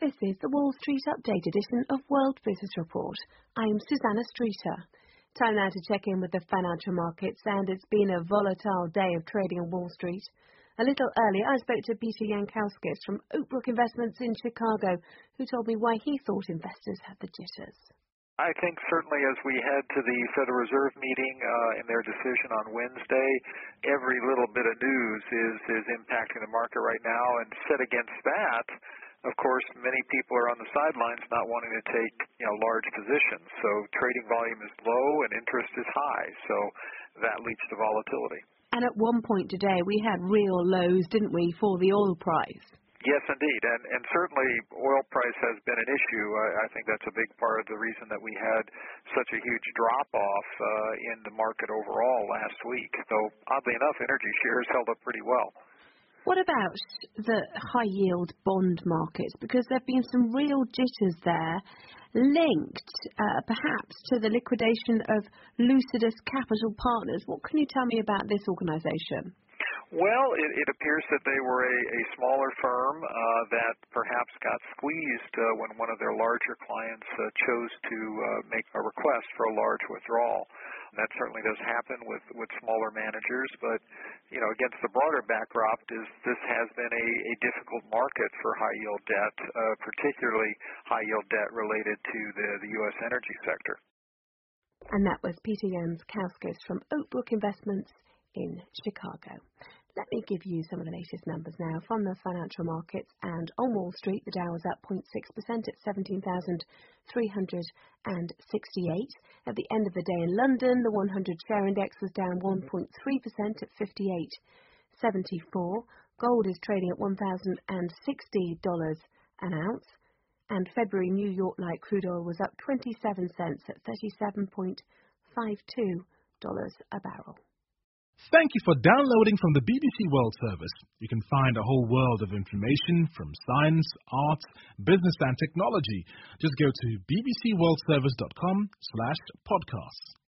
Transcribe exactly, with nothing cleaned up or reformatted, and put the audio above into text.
This is the Wall Street Update edition of World Business Report. I'm Susanna Streeter. Time now to check in with the financial markets, and it's been a volatile day of trading on Wall Street. A little earlier, I spoke to Peter Yankauskis from Oakbrook Investments in Chicago, who told me why he thought investors had the jitters. I think certainly as we head to the Federal Reserve meeting uh, and their decision on Wednesday, every little bit of news is, is impacting the market right now. And set against that, of course, many people are on the sidelines not wanting to take you know, large positions. So trading volume is low and interest is high. So that leads to volatility. And at one point today, we had real lows, didn't we, for the oil price? Yes, indeed, and, and certainly oil price has been an issue. I, I think that's a big part of the reason that we had such a huge drop-off uh, in the market overall last week. Though, oddly enough, energy shares held up pretty well. What about the high-yield bond markets? Because there have been some real jitters there, linked uh, perhaps to the liquidation of Lucidus Capital Partners. What can you tell me about this organisation? Well, it, it appears that they were a, a smaller firm uh, that perhaps got squeezed uh, when one of their larger clients uh, chose to uh, make a request for a large withdrawal. And that certainly does happen with, with smaller managers, but you know, against the broader backdrop, is this has been a, a difficult market for high-yield debt, uh, particularly high-yield debt related to the, the U S energy sector. And that was Peter Yankauskis from Oakbrook Investments in Chicago. Let me give you some of the latest numbers now from the financial markets. And on Wall Street, the Dow was up zero point six percent at seventeen thousand three hundred sixty-eight. At the end of the day in London, the one hundred share index was down one point three percent at fifty-eight seventy-four. Gold is trading at one thousand sixty dollars an ounce. And February New York light crude oil was up twenty-seven cents at thirty-seven point five two dollars a barrel. Thank you for downloading from the B B C World Service. You can find a whole world of information from science, art, business and technology. Just go to bbcworldservice dot com slash podcasts.